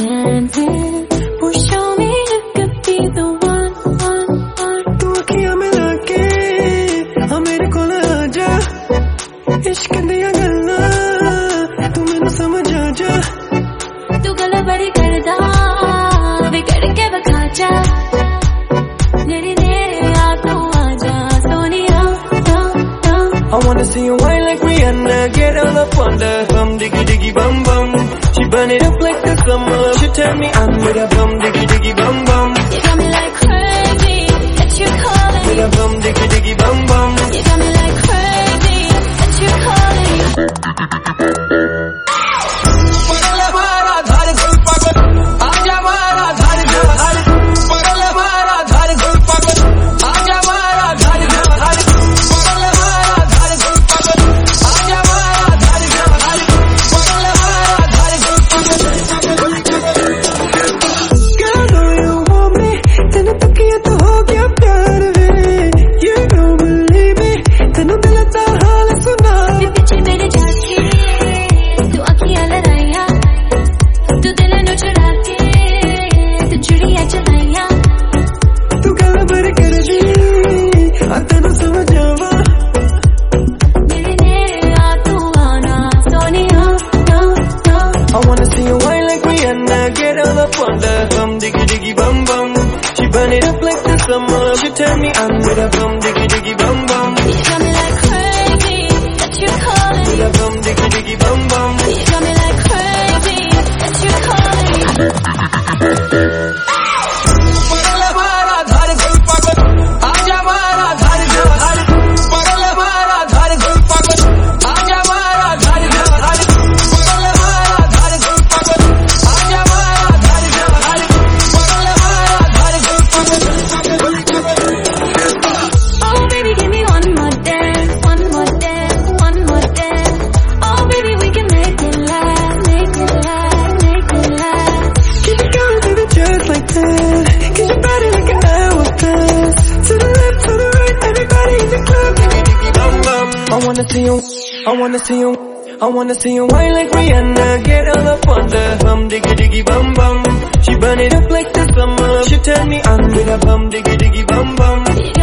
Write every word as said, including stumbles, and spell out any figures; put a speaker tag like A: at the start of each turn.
A: pretending. Well, show me you could be the one, one, one.
B: तू अखियां मिला के हाँ मेरे कोल आजा, इश्क दियां गल्लां तू मैनू समझ आ जा।
A: तू गल्लां बड़ी करदा वे करके विखा जा, नेड़े नेड़े आ तू आजा Sonia.
B: I wanna see you whine like Rihanna, get all up on the bum diggy diggy bum bum. She burn it up like the summer. She tell me I'm with a bum diggy diggy bum bum.
A: You got me like crazy, that you calling
B: with a bum diggy diggy bum bum.
A: You got me like crazy, that you calling
B: पगल मारा धार गुल पागल आजा मारा धार धार पगल मारा धार गुल पागल आजा मारा धार धार पगल मारा धार गुल पागल आजा मारा धार धार पगल मारा धार गुल पागल। Girl, know you want me, तेनू तकिया तो हो गया प्यार वे। You don't believe me, तेनू दिल दा हाल सुना।
A: पीछे मेरे जाके तू अखियां लड़ाइया, तू दिल नू चुरा के तू चुड़िया चलाइया।
B: तू गल भर कर दी आ तेनू समझ आवा,
A: मेरे नेड़े आ तू आना Sonia.
B: I wanna see you whine like Rihanna, get all up on the bum diggy diggy bum bum. She burn it up like the summer. She tell me I'm with a bum diggy diggy bum bum.
A: You got me like crazy, that you calling
B: With a bum diggy diggy bum bum.
A: You got me like crazy, that you calling
B: पगल मारा धार गुल पागल आजा मारा धार धार पगल मारा धार गुल पागल आजा मारा धार धार पगल मारा धार गुल पागल आजा मारा धार धार पगल मारा धार गुल पागल।
A: Oh baby, give me one more dance, one more dance, one more dance. Oh baby, we can make it last, make it last, make it last.
B: Keep it going, baby, just like that. Cause your body like an hourglass. To the left, to the right, everybody in the club. Diggy diggy bum bum. I wanna see you, I wanna see you, I wanna see you whine like Rihanna, get all up on the bum diggy diggy bum bum. She burn it up like the summer. She tell me I'm with a bum diggy diggy bum bum.
A: You